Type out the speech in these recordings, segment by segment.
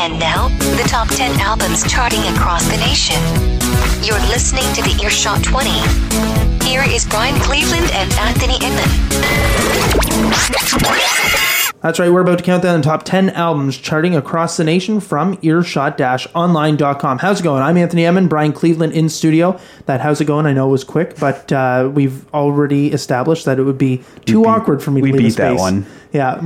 And now, the top 10 albums charting across the nation. You're listening to the Earshot 20. Here is Brian Cleveland and Anthony Inman. That's right, we're about to count down the top 10 albums charting across the nation from earshot-online.com. How's it going? I'm Anthony Inman, Brian Cleveland in studio. That how's it going? I know it was quick, but we've already established that it would be too awkward for me to leave a space. We beat that one. Yeah.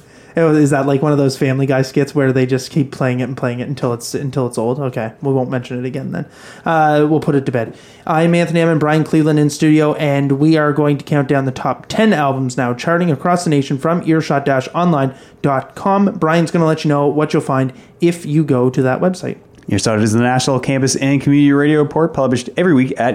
Is that like one of those Family Guy skits where they just keep playing it until it's old? Okay, we won't mention it again then. We'll put it to bed. I'm Anthony Inman, Brian Cleveland in studio, and we are going to count down the top 10 albums now charting across the nation from earshot-online.com. Brian's going to let you know what you'll find if you go to that website. Earshot is the national campus and community radio report published every week at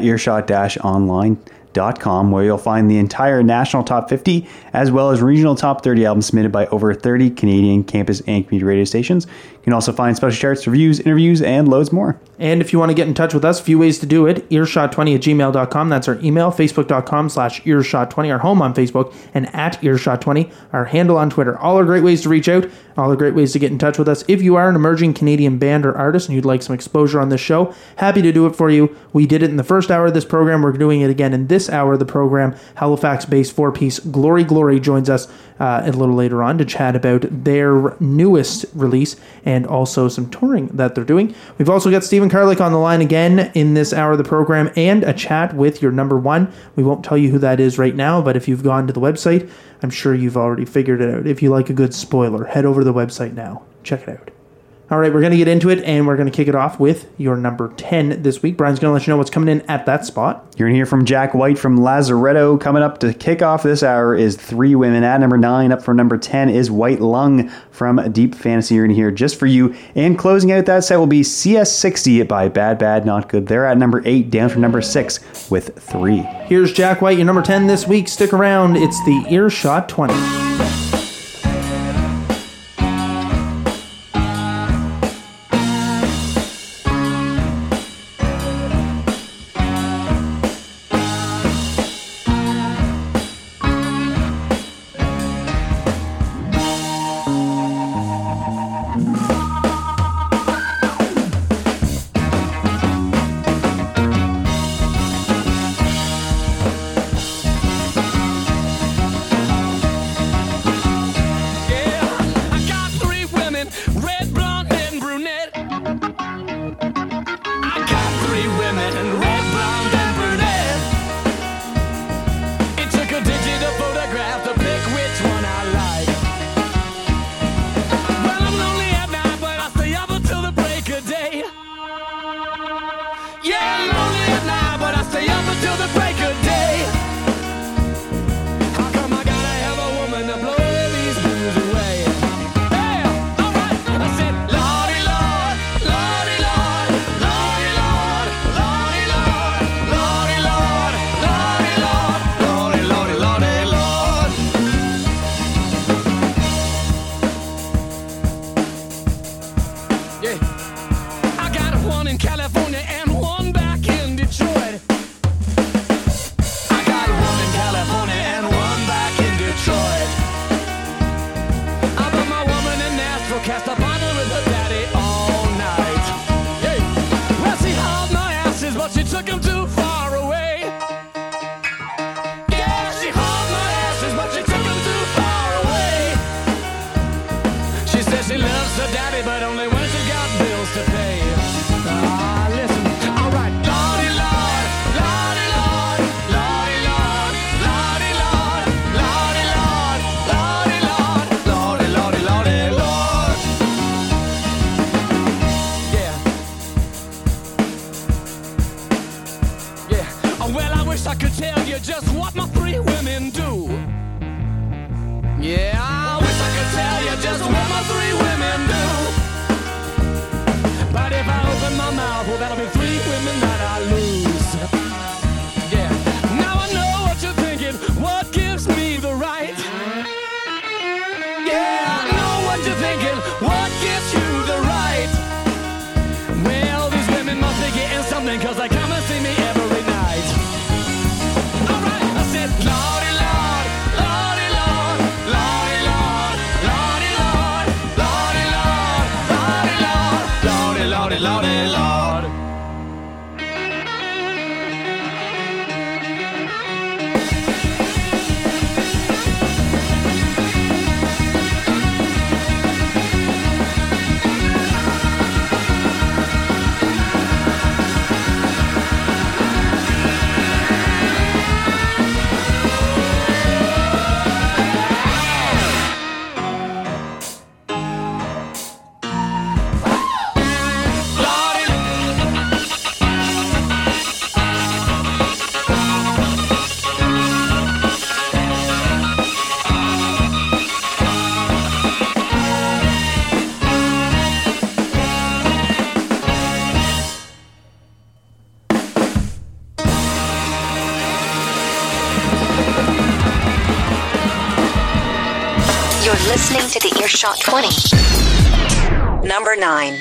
earshot-online.com, where you'll find the entire national top 50 as well as regional top 30 albums submitted by over 30 Canadian campus and community radio stations. You can also find special charts, reviews, interviews, and loads more. And if you want to get in touch with us, a few ways to do it. Earshot20@gmail.com. That's our email. Facebook.com/Earshot20, our home on Facebook, and at Earshot20, our handle on Twitter. All are great ways to reach out. All are great ways to get in touch with us. If you are an emerging Canadian band or artist and you'd like some exposure on this show, happy to do it for you. We did it in the first hour of this program. We're doing it again in this hour of the program. Halifax-based four-piece Glory Glory joins us a little later on to chat about their newest release and also some touring that they're doing. We've also got Stephen Karlik on the line again in this hour of the program and a chat with your number one. We won't tell you who that is right now, but if you've gone to the website, I'm sure you've already figured it out. If you like a good spoiler, head over to the website now. Check it out. All right, we're going to get into it, and we're going to kick it off with your number 10 this week. Brian's going to let you know what's coming in at that spot. You're going to hear from Jack White from Lazaretto. Coming up to kick off this hour is Three Women. At number 9, up for number 10 is White Lung from Deep Fantasy. You're going to hear Just For You. And closing out that set will be CS60 by Bad Bad Not Good. They're at number 8, down from number 6 with 3. Here's Jack White, your number 10 this week. Stick around. It's the Earshot 20. Yeah, I wish I could tell you just what my three women do. Lordy Lord. You're listening to the Earshot 20. Number 9.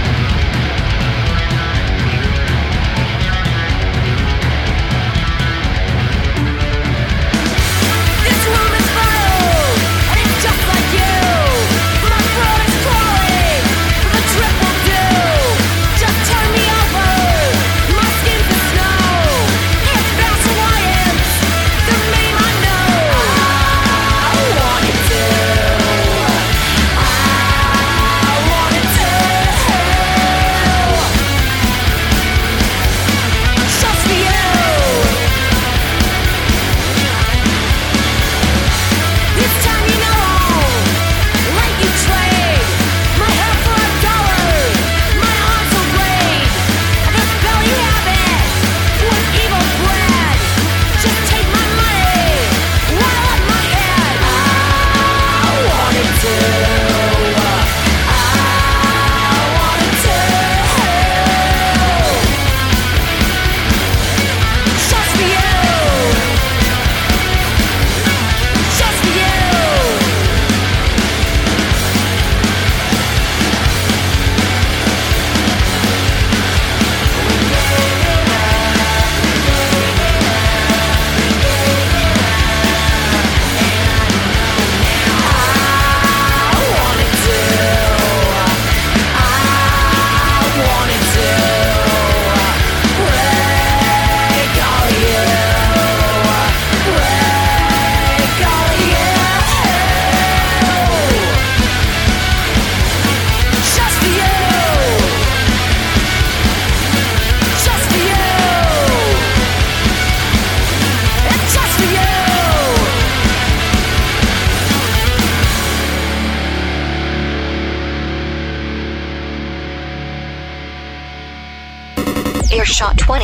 Earshot 20.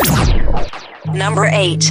Number 8.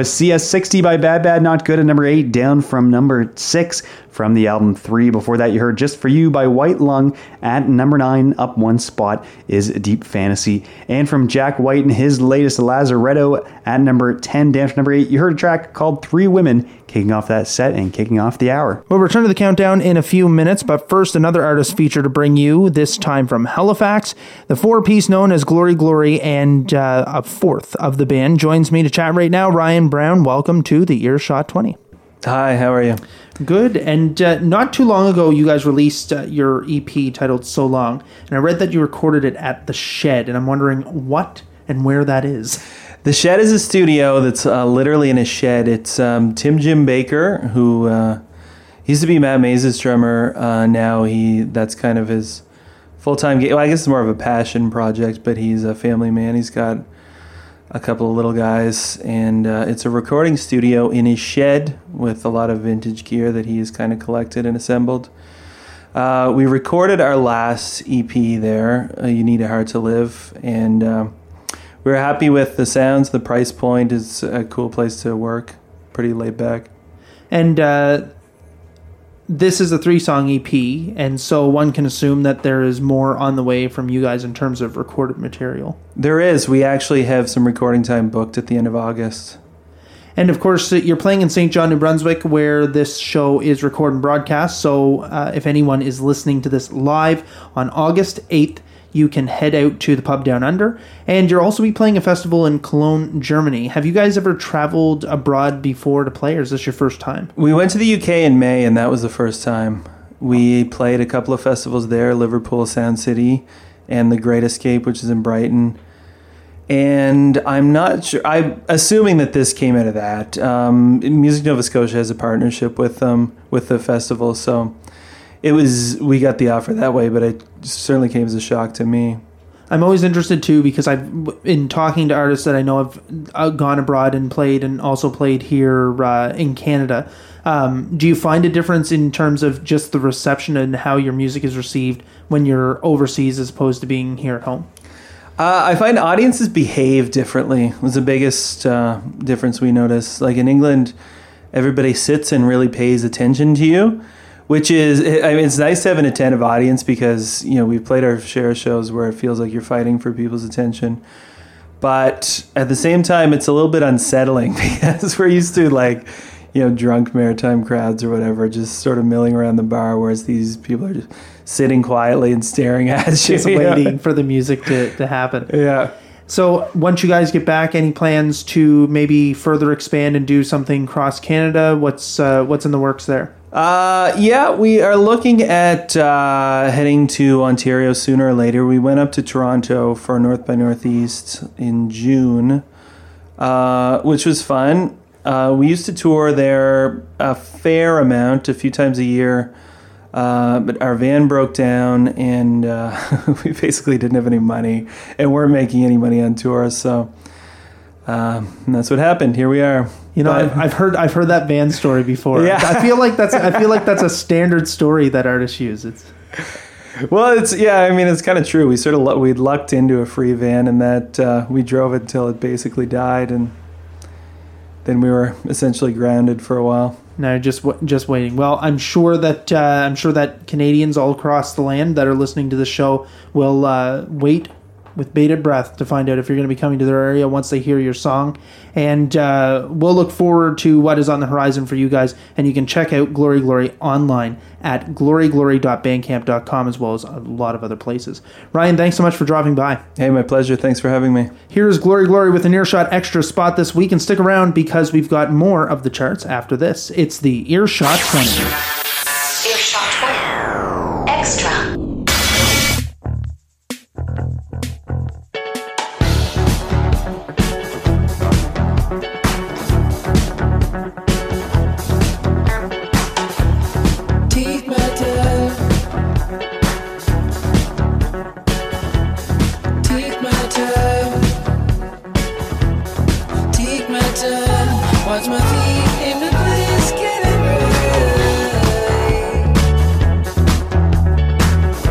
was CS60 by Bad Bad Not Good at number 8, down from number 6 from the album 3. Before that, you heard Just For You by White Lung at number 9. Up one spot is Deep Fantasy. And from Jack White and his latest Lazaretto at number 10, down to number 8, you heard a track called Three Women, kicking off that set and kicking off the hour. We'll return to the countdown in a few minutes, but first another artist feature to bring you, this time from Halifax. The four-piece known as Glory Glory and a fourth of the band joins me to chat right now. Ryan Brown, welcome to the Earshot 20. Hi, how are you? Good. And not too long ago, you guys released your EP titled So Long, and I read that you recorded it at The Shed, and I'm wondering what and where that is. The Shed is a studio that's literally in a shed. It's Tim Jim Baker, who used to be Matt Maze's drummer. Now that's kind of his full-time gig. Well, I guess it's more of a passion project, but he's a family man. He's got a couple of little guys, and it's a recording studio in his shed with a lot of vintage gear that he has kind of collected and assembled. We recorded our last EP there, You Need a Heart to Live, and we were happy with the sounds. The price point is a cool place to work, pretty laid back. And this is a 3-song EP, and so one can assume that there is more on the way from you guys in terms of recorded material. There is. We actually have some recording time booked at the end of August. And of course, you're playing in St. John, New Brunswick, where this show is recorded and broadcast. So if anyone is listening to this live on August 8th, you can head out to the pub Down Under. And you'll also be playing a festival in Cologne, Germany. Have you guys ever traveled abroad before to play, or is this your first time? We went to the UK in May, and that was the first time. We played a couple of festivals there, Liverpool, Sound City, and The Great Escape, which is in Brighton. And I'm not sure, I'm assuming that this came out of that. Music Nova Scotia has a partnership with them, with the festival, so we got the offer that way, but it certainly came as a shock to me. I'm always interested too, because in talking to artists that I know have gone abroad and played, and also played here in Canada. Do you find a difference in terms of just the reception and how your music is received when you're overseas as opposed to being here at home? I find audiences behave differently. It was the biggest difference we noticed. Like in England, everybody sits and really pays attention to you. Which is, I mean, it's nice to have an attentive audience because, you know, we've played our share of shows where it feels like you're fighting for people's attention. But at the same time, it's a little bit unsettling because we're used to, like, you know, drunk maritime crowds or whatever, just sort of milling around the bar, whereas these people are just sitting quietly and staring at you. Just waiting for the music to happen. Yeah. So once you guys get back, any plans to maybe further expand and do something cross Canada? What's in the works there? Yeah, we are looking at heading to Ontario sooner or later. We went up to Toronto for North by Northeast in June, which was fun. We used to tour there a fair amount, a few times a year, but our van broke down and we basically didn't have any money and weren't making any money on tour, so and that's what happened. Here we are. You know, I've heard that van story before. Yeah. I feel like that's a standard story that artists use. Well, it's kind of true. We lucked into a free van, and that we drove it until it basically died, and then we were essentially grounded for a while. No, just waiting. Well, I'm sure that Canadians all across the land that are listening to the show will wait with bated breath to find out if you're going to be coming to their area once they hear your song. And we'll look forward to what is on the horizon for you guys. And you can check out Glory Glory online at gloryglory.bandcamp.com, as well as a lot of other places. Ryan, thanks so much for dropping by. Hey, my pleasure. Thanks for having me. Here's Glory Glory with an Earshot Extra spot this week. And stick around because we've got more of the charts after this. It's the Earshot 20. Earshot 20 Extra. Watch my feet in the place getting right.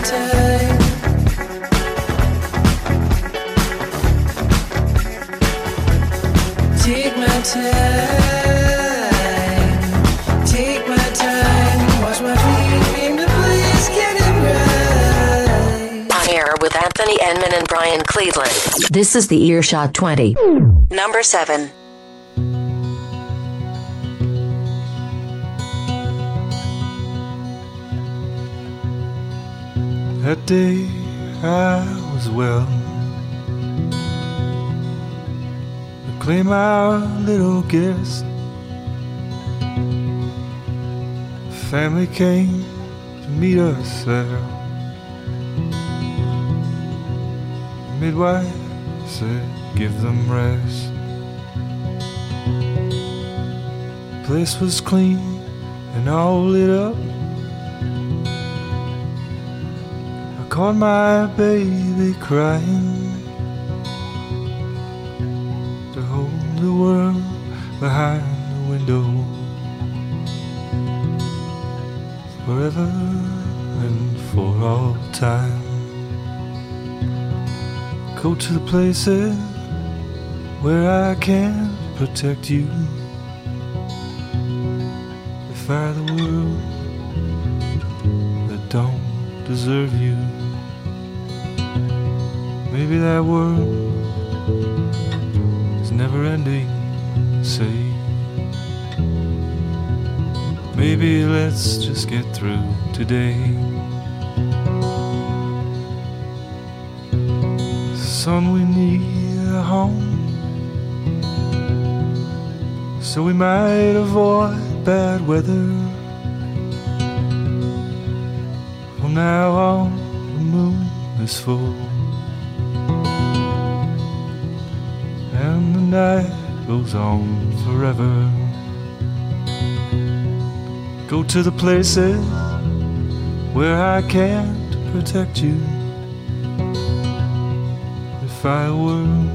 time. Take my time. Take my time. Watch my feet in the place, get it right. On air with Anthony Enman and Brian Cleveland. This is the Earshot 20. Number 7. That day I was well. To claim our little guest. Family came to meet us there. Midwife said, give them rest. Place was clean and all lit up. I caught my baby crying to hold the world behind the window forever and for all time. Go to the places where I can protect you. Defy the world that don't deserve you. Maybe that world is never ending, say. Maybe let's just get through today. Son, we need a home, so we might avoid bad weather. From now on, the moon is full, and the night goes on forever. Go to the places where I can't protect you. Defy a world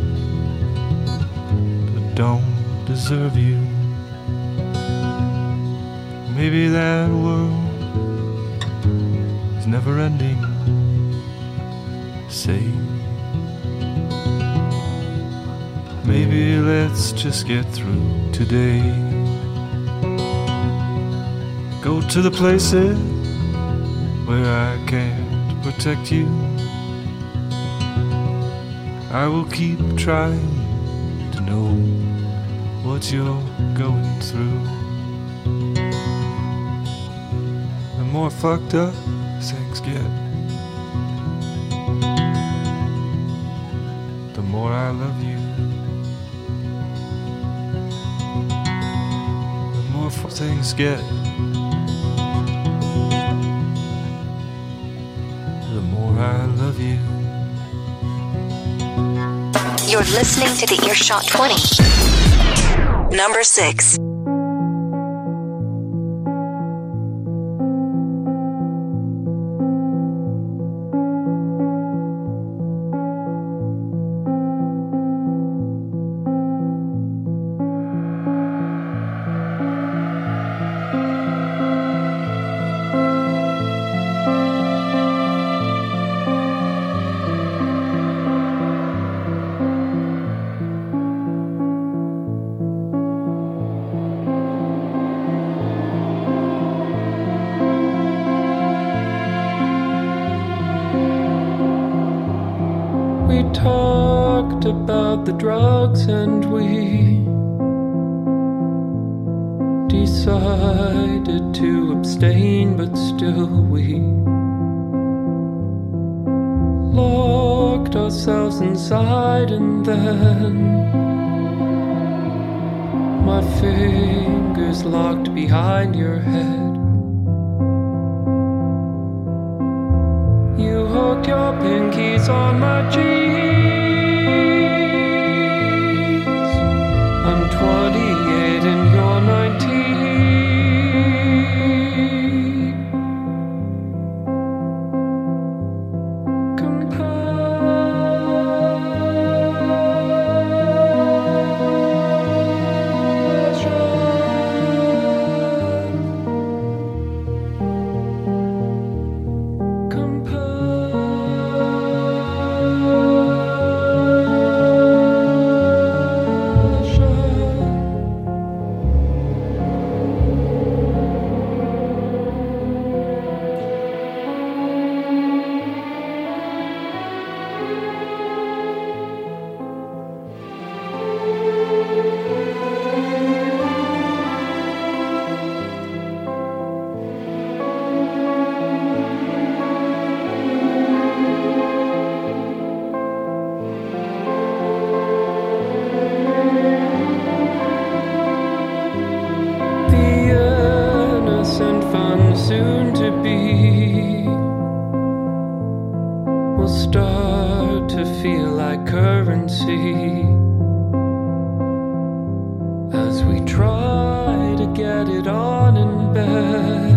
that don't deserve you. Maybe that world is never ending, say. Maybe let's just get through today. Go to the places where I can't protect you. I will keep trying to know what you're going through. The more fucked up things get, the more I love you. The more things get, the more I love you. You're listening to the Earshot 20. Number 6. We talked about the drugs and we decided to abstain, but still we locked ourselves inside, and then my fingers locked behind your head. You hooked your pinkies on my jeans. I'm 28 and you're 19. Compassion. will start to feel like currency as we try to get it on in bed.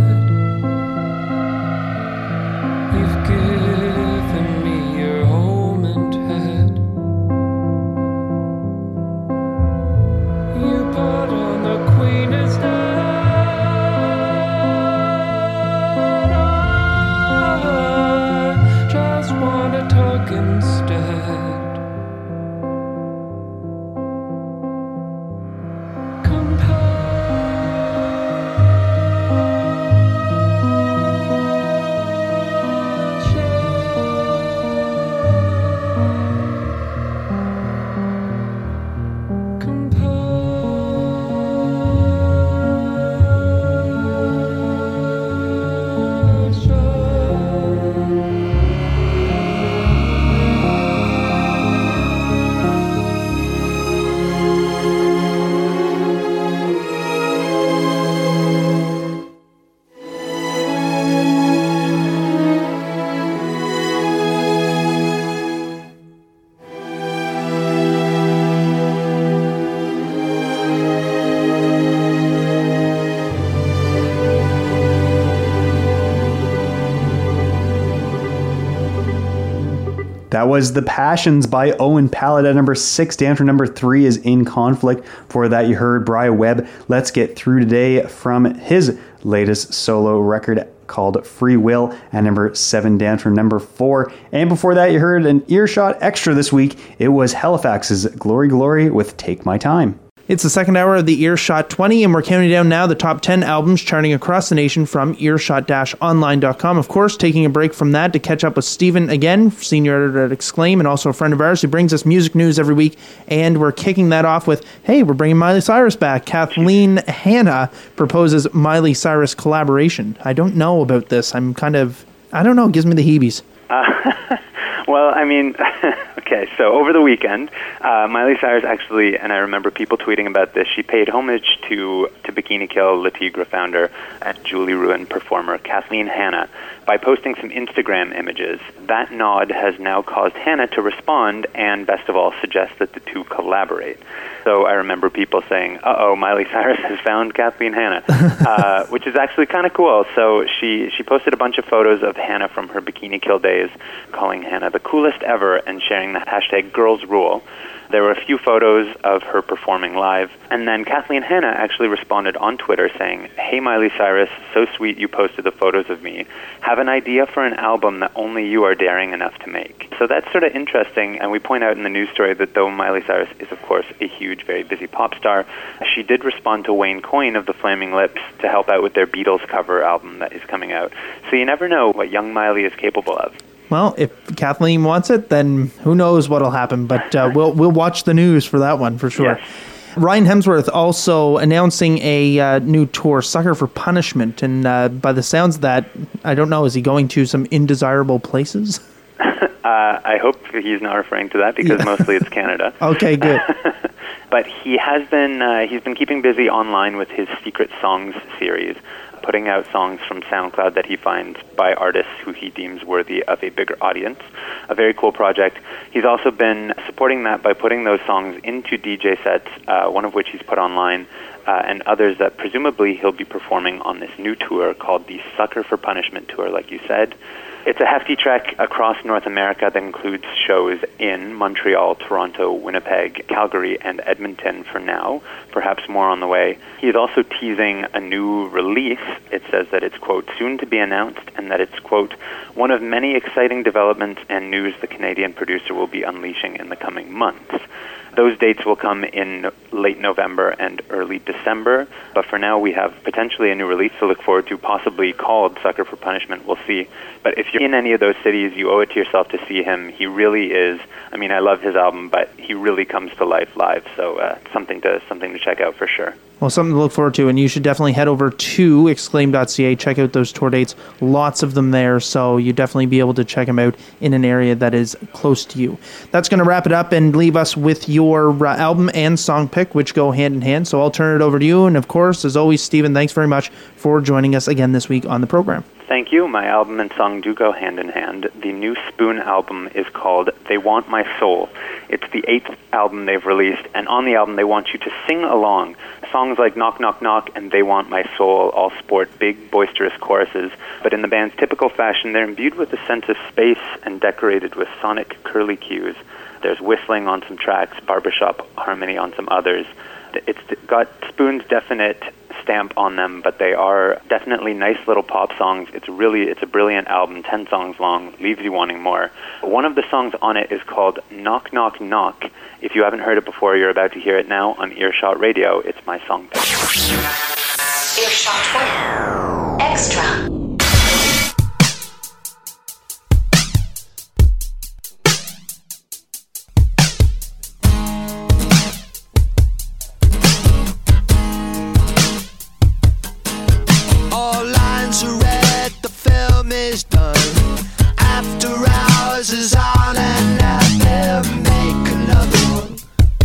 You've given me your home and head. You put on the queen instead. I just wanna talk instead. That was The Passions by Owen Pallett at number 6. Down from number 3 is In Conflict. For that, you heard Brian Webb, Let's Get Through Today, from his latest solo record called Free Will at number 7, down from number 4. And before that, you heard an Earshot Extra this week. It was Halifax's Glory Glory with Take My Time. It's the second hour of the Earshot 20, and we're counting down now the top 10 albums charting across the nation from earshot-online.com. Of course, taking a break from that to catch up with Stephen again, senior editor at Exclaim, and also a friend of ours who brings us music news every week. And we're kicking that off with, hey, we're bringing Miley Cyrus back. Kathleen Hanna proposes Miley Cyrus collaboration. I don't know about this. I'm kind of, I don't know, it gives me the heebies. Well, I mean, okay, so over the weekend, Miley Cyrus actually, and I remember people tweeting about this, she paid homage to Bikini Kill, Le Tigre founder and Julie Ruin performer Kathleen Hanna by posting some Instagram images. That nod has now caused Hanna to respond and, best of all, suggest that the two collaborate. So I remember people saying, uh-oh, Miley Cyrus has found Kathleen Hanna, which is actually kind of cool. So she posted a bunch of photos of Hanna from her Bikini Kill days, calling Hanna the coolest ever and sharing the hashtag Girls Rule. There were a few photos of her performing live, and then Kathleen Hanna actually responded on Twitter saying, "Hey Miley Cyrus, so sweet you posted the photos of me. Have an idea for an album that only you are daring enough to make." So that's sort of interesting, and we point out in the news story that though Miley Cyrus is, of course, a huge, very busy pop star, she did respond to Wayne Coyne of the Flaming Lips to help out with their Beatles cover album that is coming out. So you never know what young Miley is capable of. Well, if Kathleen wants it, then who knows what'll happen. But we'll watch the news for that one for sure. Yes. Ryan Hemsworth also announcing a new tour, Sucker for Punishment. And by the sounds of that, I don't know, is he going to some indesirable places? I hope he's not referring to that because mostly it's Canada. Okay, good. But he has been he's been keeping busy online with his Secret Songs series, putting out songs from SoundCloud that he finds by artists who he deems worthy of a bigger audience. A very cool project. He's also been supporting that by putting those songs into DJ sets, one of which he's put online, and others that presumably he'll be performing on this new tour called the Sucker for Punishment Tour, like you said. It's a hefty trek across North America that includes shows in Montreal, Toronto, Winnipeg, Calgary, and Edmonton for now, perhaps more on the way. He's also teasing a new release. It says that it's, quote, soon to be announced, and that it's, quote, one of many exciting developments and news the Canadian producer will be unleashing in the coming months. Those dates will come in late November and early December, but for now we have potentially a new release to look forward to, possibly called Sucker for Punishment. We'll see. But if you're in any of those cities, you owe it to yourself to see him. He really is. I mean, I love his album, but he really comes to life live. So something to check out for sure. Well, something to look forward to, and you should definitely head over to exclaim.ca, check out those tour dates, lots of them there, so you definitely be able to check them out in an area that is close to you. That's going to wrap it up and leave us with your album and song pick, which go hand in hand, so I'll turn it over to you, and of course, as always, Stephen, thanks very much for joining us again this week on the program. Thank you. My album and song do go hand in hand. The new Spoon album is called They Want My Soul. It's the 8th album they've released, and on the album they want you to sing along. Songs like Knock Knock Knock and They Want My Soul all sport big, boisterous choruses, but in the band's typical fashion, they're imbued with a sense of space and decorated with sonic curly cues. There's whistling on some tracks, barbershop harmony on some others. It's got Spoon's definite stamp on them, but they are definitely nice little pop songs. It's a brilliant album, 10 songs long, leaves you wanting more. One of the songs on it is called Knock Knock Knock. If you haven't heard it before, you're about to hear it now on Earshot Radio. It's my song pick. Earshot 20 Extra. Is done. After hours is on and I never make another one.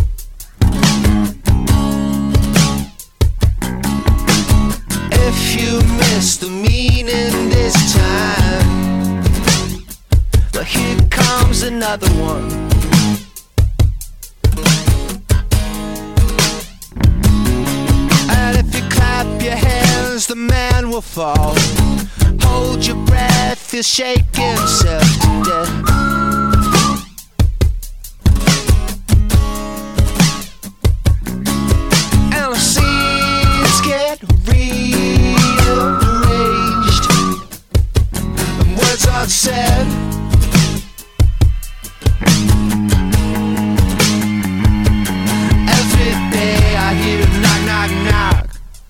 If you miss the meaning this time, well, here comes another one. And if you clap your hands, the man will fall. Hold your breath, he'll shake himself to death. And the scenes get rearranged, and words are said. Every day I hear knock, knock, knock.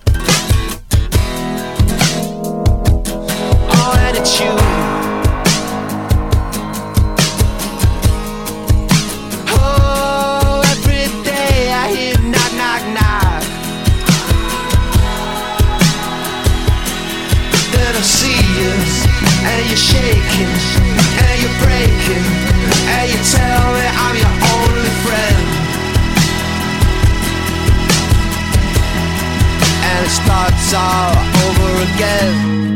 It's you. Oh, every day I hear knock, knock, knock. Then I see you, and you're shaking, and you're breaking, and you tell me I'm your only friend. And it starts all over again.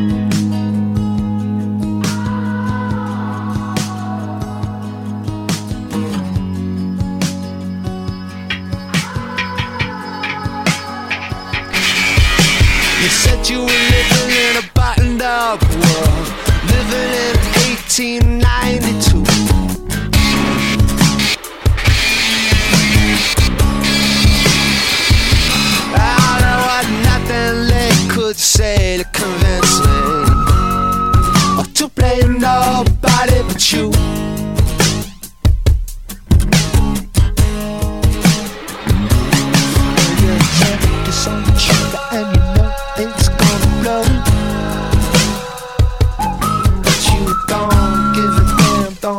You said you were living in a buttoned up world, living in 1892. I know what nothing they could say to convince me, or to blame nobody but you. Your head is on the trigger and you know it's gonna blow, but you don't give a damn,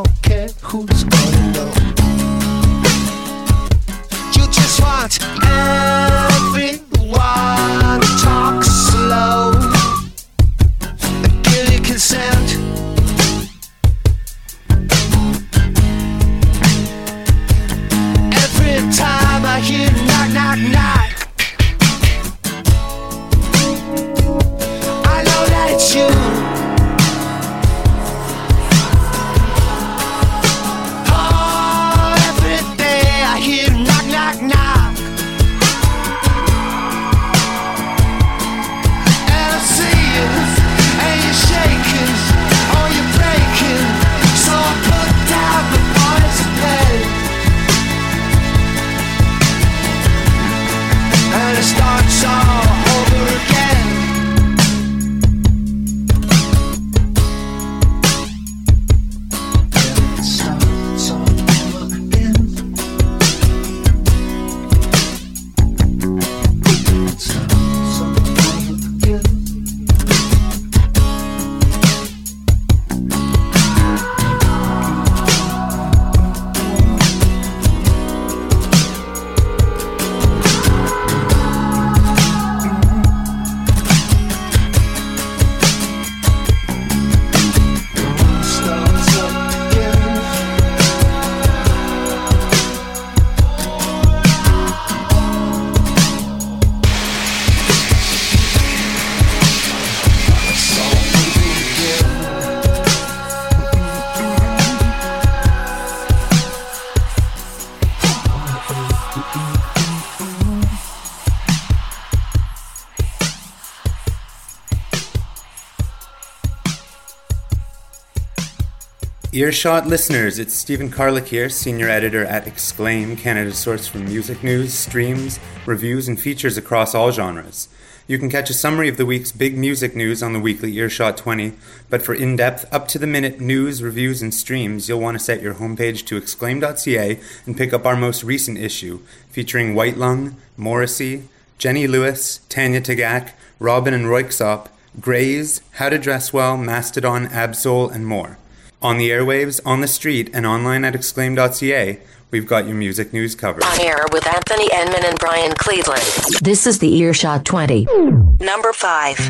Earshot listeners, it's Stephen Carlick here, senior editor at Exclaim, Canada's source for music news, streams, reviews, and features across all genres. You can catch a summary of the week's big music news on the weekly Earshot 20, but for in-depth, up-to-the-minute news, reviews, and streams, you'll want to set your homepage to exclaim.ca and pick up our most recent issue, featuring White Lung, Morrissey, Jenny Lewis, Tanya Tagaq, Robin and Royksop, Grays, How to Dress Well, Mastodon, Absol, and more. On the airwaves, on the street, and online at exclaim.ca, we've got your music news covered. On air with Anthony Enman and Brian Cleveland. This is the Earshot 20. Number 5.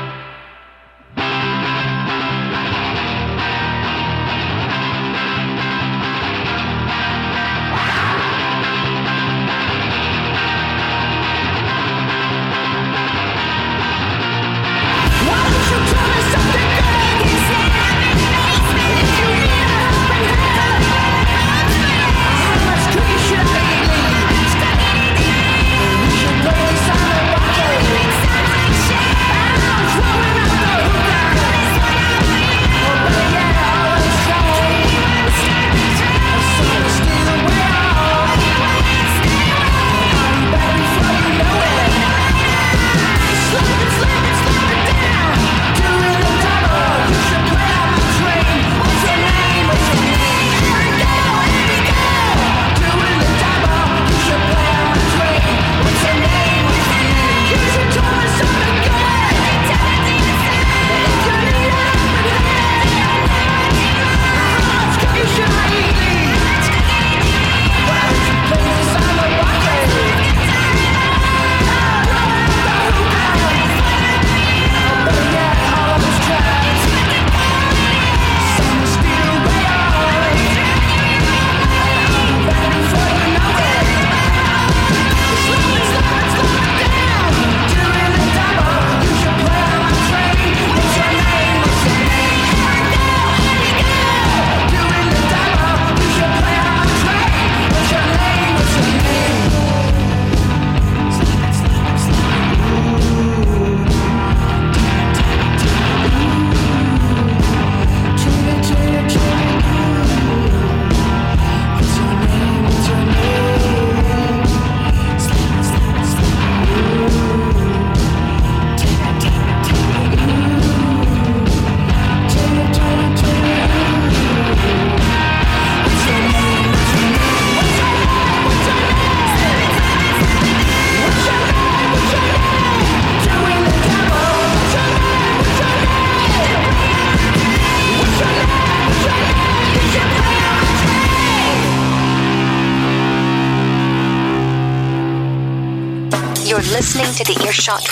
You're listening to the Earshot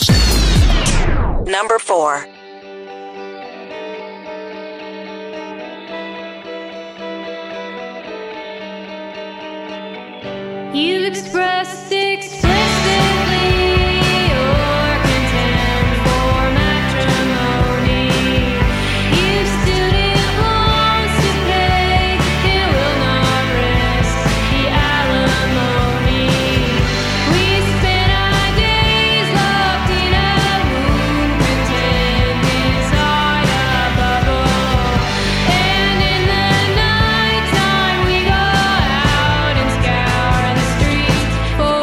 20. Number 4. You've expressed explicitly your contempt for matrimony. You've student loans to pay, it will not risk the alimony. We spent our days locked in a womb, contained inside a bubble. And in the night time we go out and scour the streets for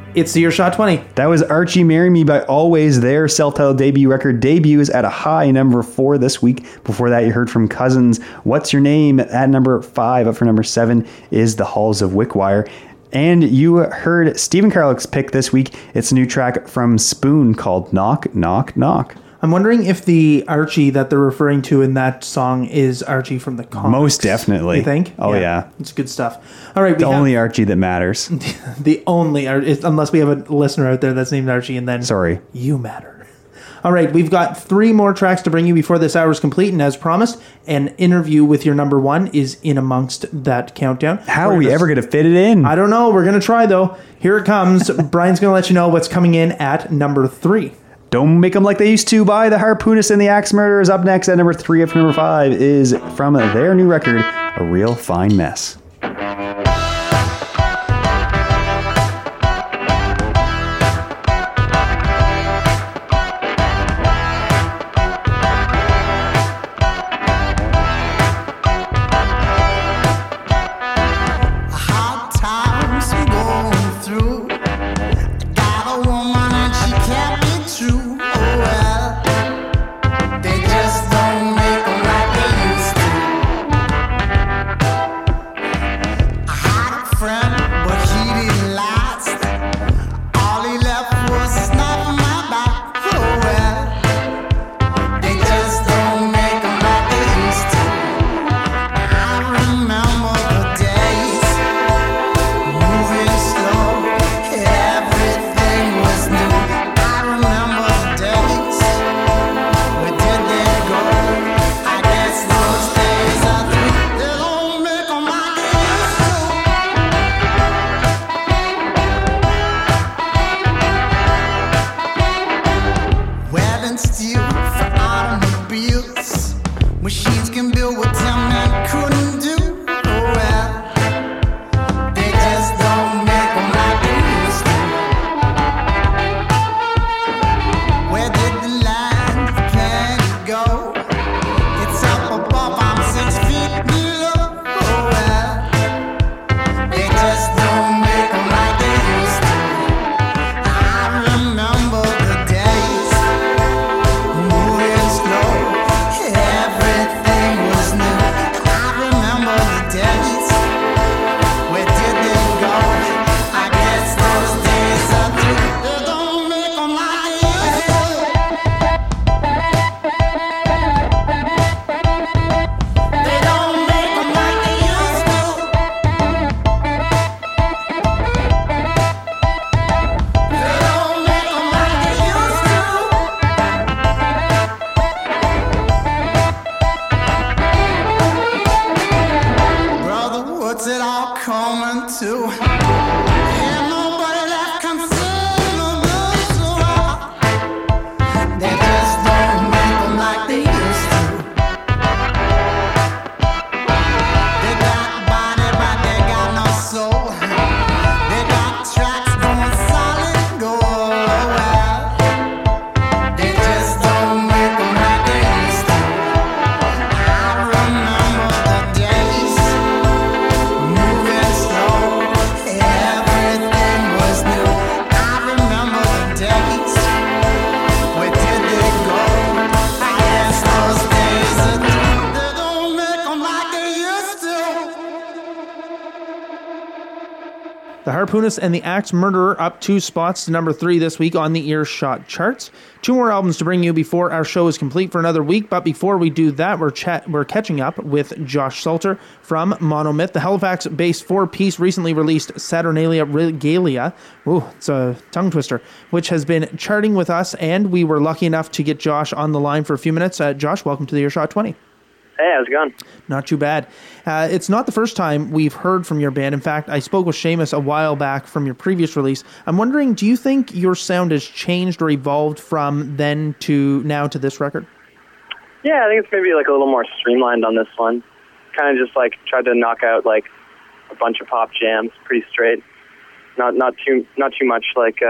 It's the Earshot 20. That was Archie Marry Me by Always. Their self-titled debut record debuts at a high number 4 this week. Before that, you heard from Cousins, What's Your Name? At number 5. Up for number 7 is The Halls of Wickwire. And you heard Stephen Karlick's pick this week. It's a new track from Spoon called Knock, Knock, Knock. I'm wondering if the Archie that they're referring to in that song is Archie from the comics. Most definitely. You think? Oh, yeah. It's good stuff. All right. The only Archie that matters. The only, unless we have a listener out there that's named Archie, and then Sorry. You matter. All right. We've got 3 more tracks to bring you before this hour is complete. And as promised, an interview with your number 1 is in amongst that countdown. How are we ever going to fit it in? I don't know. We're going to try, though. Here it comes. Brian's going to let you know what's coming in at number 3. Don't Make Them Like They Used To by the Harpoonist and the Axe Murderers. Up next at number 3. Up for number 5 is from their new record, A Real Fine Mess. Hard times I'm going through. Got a woman and she can't be true. Oh well, they just don't make 'em like they used to. I had a friend, but he didn't last. All he left was a snap in my back. Oh well, they just don't make 'em like they used to. I remember the days moving slow, everything was new. I remember the days, where did they go? I guess those days are through. They don't make 'em like they used to. Webbing steel for automobiles, machines can build what 10 men couldn't do. Oh well, they just don't make 'em like they used to. Where did the line of plenty go? It's up above, I'm 6 feet below. Oh well, they just don't make 'em like they used to. I remember the days moving slow, everything was new. I remember the days, where did they go? I guess those days are through. They don't make 'em like they used to. They don't make 'em like they used to. They don't make 'em like they used to. Brother, what's it all coming to? Ain't nobody left concerned no more, so they just don't make 'em like they used to. They got body, but they got no soul. They got tracks going solid gold. Well, they just don't make 'em like they used to. I remember the days moving slow, everything was new. I remember the days, where did they go? I guess those days are through. They don't make 'em like they used to. The Harpoonist and the Axe Murderer up 2 spots to number 3 this week on the Earshot charts. 2 more albums to bring you before our show is complete for another week. But before we do that, we're catching up with Josh Salter from Monomyth. The Halifax-based 4-piece recently released Saturnalia Regalia. Ooh, it's a tongue twister, which has been charting with us, and we were lucky enough to get Josh on the line for a few minutes. Josh, welcome to the Earshot 20. Hey, how's it going? Not too bad. It's not the first time we've heard from your band. In fact, I spoke with Seamus a while back from your previous release. I'm wondering, do you think your sound has changed or evolved from then to now to this record? Yeah, I think it's maybe like a little more streamlined on this one. Kind of just like tried to knock out like a bunch of pop jams, pretty straight. Not too much like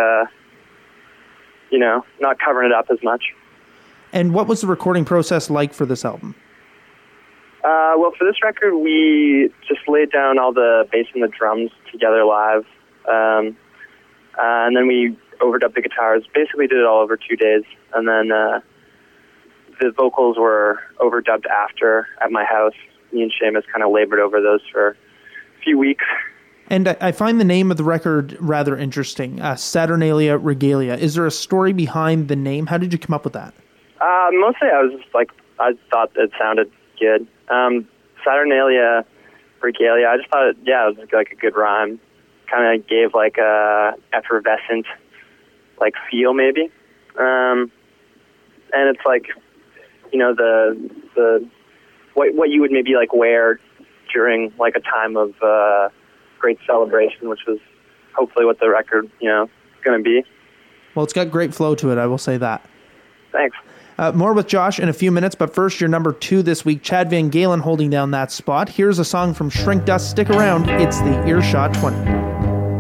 not covering it up as much. And what was the recording process like for this album? Well, for this record, we just laid down all the bass and the drums together live. And then we overdubbed the guitars. Basically did it all over 2 days. And then the vocals were overdubbed after at my house. Me and Seamus kind of labored over those for a few weeks. And I find the name of the record rather interesting, Saturnalia Regalia. Is there a story behind the name? How did you come up with that? Mostly I was just like, I thought it sounded good. Saturnalia Regalia, I just thought, it was like a good rhyme. Kind of gave like a effervescent like feel maybe. And it's like, you know, the what you would maybe like wear during like a time of great celebration, which was hopefully what the record, you know, going to be. Well, it's got great flow to it, I will say that. Thanks. More with Josh in a few minutes, but first, your number 2 this week, Chad Van Galen holding down that spot. Here's a song from Shrink Dust. Stick around. It's the Earshot 20.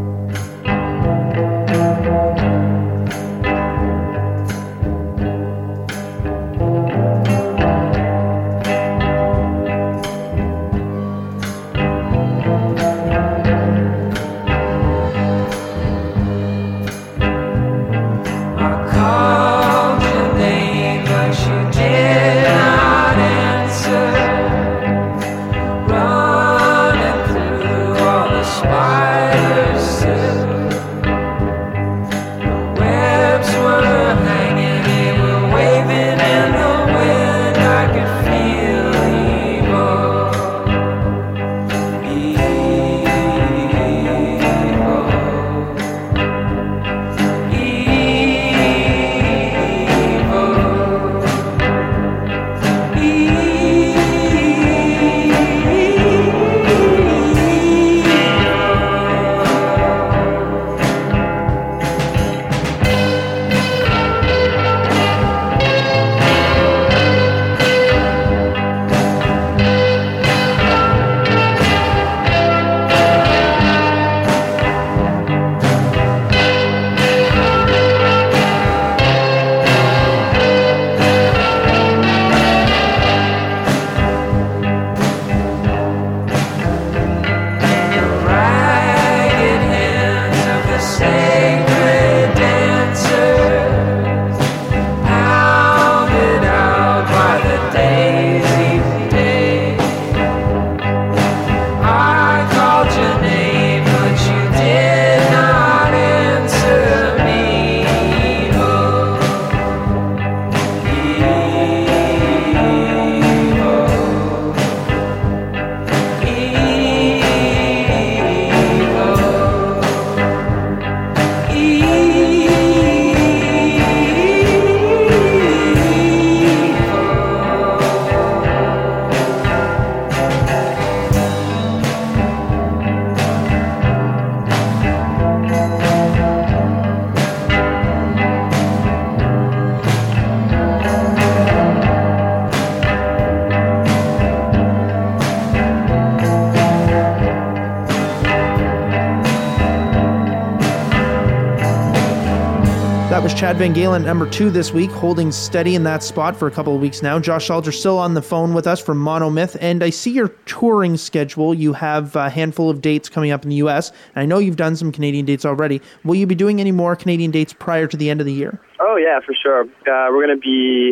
That was Chad Van Galen, number 2 this week, holding steady in that spot for a couple of weeks now. Josh Salter still on the phone with us from Monomyth, and I see your touring schedule. You have a handful of dates coming up in the U.S., and I know you've done some Canadian dates already. Will you be doing any more Canadian dates prior to the end of the year? Oh yeah, for sure. We're gonna be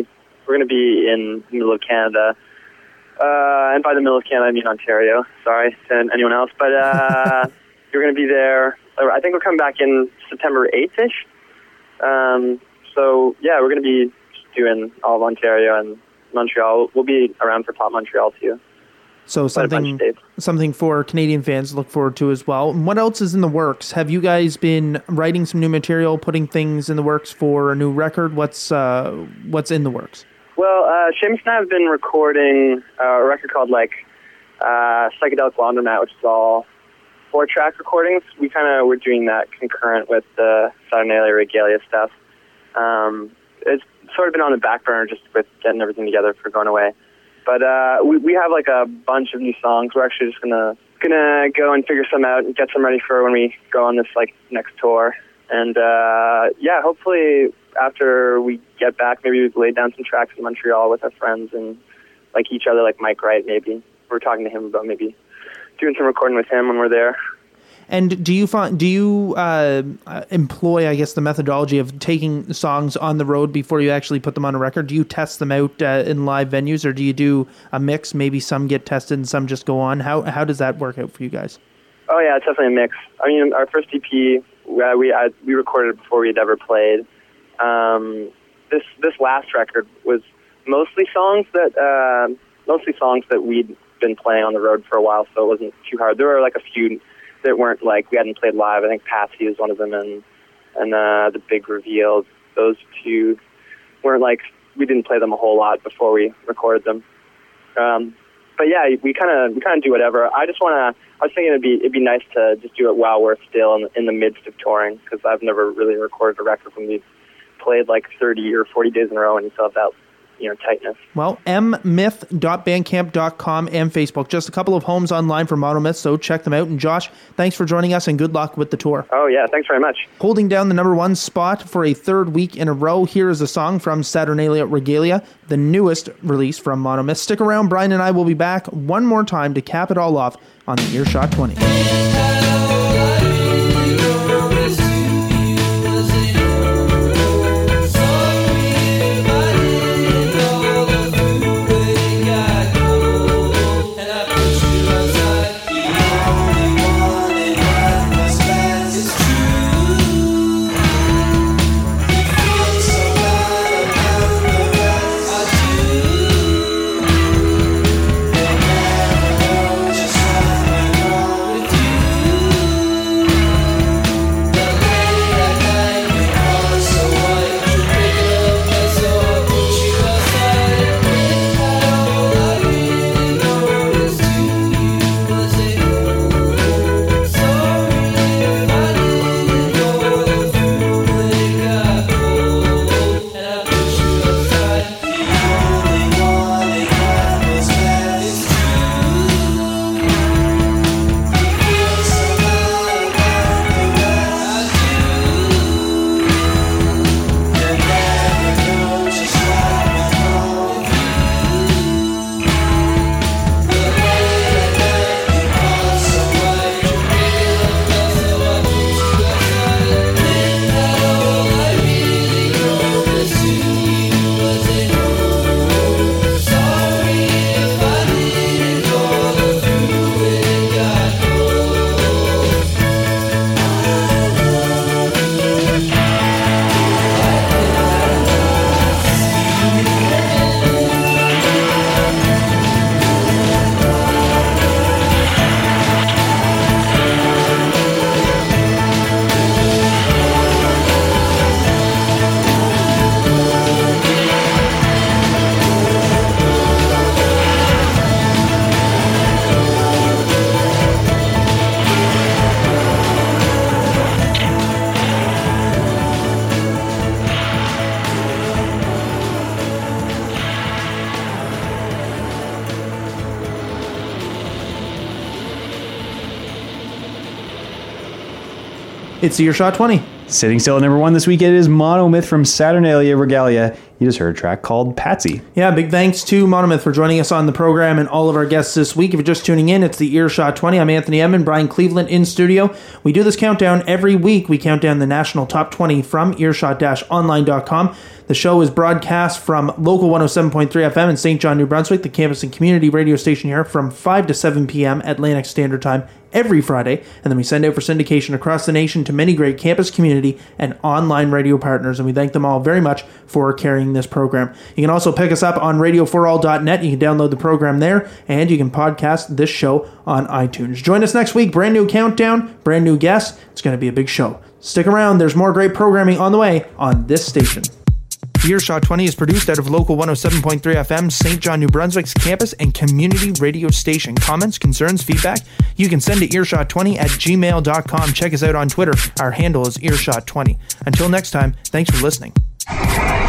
in the middle of Canada, and by the middle of Canada I mean Ontario. Sorry to anyone else, but you're gonna be there. I think we're coming back in September 8th-ish. So yeah, we're going to be doing all of Ontario and Montreal. We'll be around for Pop Montreal too. So something for Canadian fans to look forward to as well. And what else is in the works? Have you guys been writing some new material, putting things in the works for a new record? What's in the works? Well, Seamus and I have been recording a record called Psychedelic Laundromat, which is all 4-track recordings. We kind of were doing that concurrent with the Saturnalia Regalia stuff. It's sort of been on the back burner just with getting everything together for going away. But we have like a bunch of new songs. We're actually just gonna go and figure some out and get some ready for when we go on this like next tour. And yeah, hopefully after we get back, maybe we lay down some tracks in Montreal with our friends and like each other, like Mike Wright maybe. We're talking to him about maybe doing some recording with him when we're there. And do you employ, I guess, the methodology of taking songs on the road before you actually put them on a record? Do you test them out in live venues, or do you do a mix? Maybe some get tested and some just go on. How does that work out for you guys? Oh yeah, it's definitely a mix. I mean, our first EP, we recorded before we had ever played. This last record was mostly songs that we'd been playing on the road for a while, so it wasn't too hard. There were like a few that weren't like we hadn't played live. I think Patsy was one of them, and The Big Reveal. Those two weren't like we didn't play them a whole lot before we recorded them. But yeah, we kind of do whatever. I was thinking it'd be nice to just do it while we're still in the midst of touring, because I've never really recorded a record when we played like 30 or 40 days in a row and you still have that tightness. Well, mmyth.bandcamp.com and Facebook. Just a couple of homes online for Monomyth, so check them out. And Josh, thanks for joining us and good luck with the tour. Oh yeah, thanks very much. Holding down the #1 spot for a third week in a row, here is a song from Saturnalia Regalia, the newest release from Monomyth. Stick around, Brian and I will be back one more time to cap it all off on the Earshot 20. It's the Earshot 20. Sitting still at #1 this week, it is Monomyth from Saturnalia Regalia. You just heard a track called Patsy. Yeah, big thanks to Monomyth for joining us on the program and all of our guests this week. If you're just tuning in, it's the Earshot 20. I'm Anthony Edmond, Brian Cleveland in studio. We do this countdown every week. We count down the national top 20 from earshot-online.com. The show is broadcast from local 107.3 FM in St. John, New Brunswick, the campus and community radio station here, from 5 to 7 p.m. Atlantic Standard Time every Friday. And then we send out for syndication across the nation to many great campus, community, and online radio partners. And we thank them all very much for carrying this program. You can also pick us up on radioforall.net. You can download the program there, and you can podcast this show on iTunes. Join us next week. Brand new countdown, brand new guests. It's going to be a big show. Stick around. There's more great programming on the way on this station. Earshot 20 is produced out of local 107.3 FM, St. John, New Brunswick's campus and community radio station. Comments, concerns, feedback? You can send to earshot20@gmail.com. Check us out on Twitter. Our handle is Earshot20. Until next time, thanks for listening.